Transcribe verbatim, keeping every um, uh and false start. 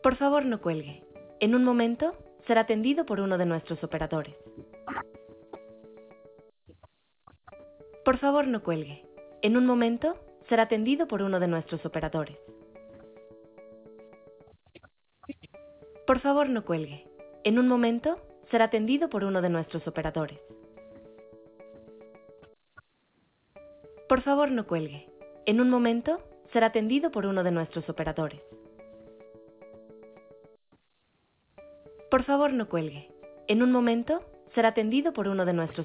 Por favor, no cuelgue. En un momento, será atendido por uno de nuestros operadores. Por favor, no cuelgue. En un momento, será atendido por uno de nuestros operadores. Por favor, no cuelgue. En un momento, será atendido por uno de nuestros operadores. Por favor, no cuelgue. En un momento, será atendido por uno de nuestros operadores. Por favor, no cuelgue. En un momento, será atendido por uno de nuestros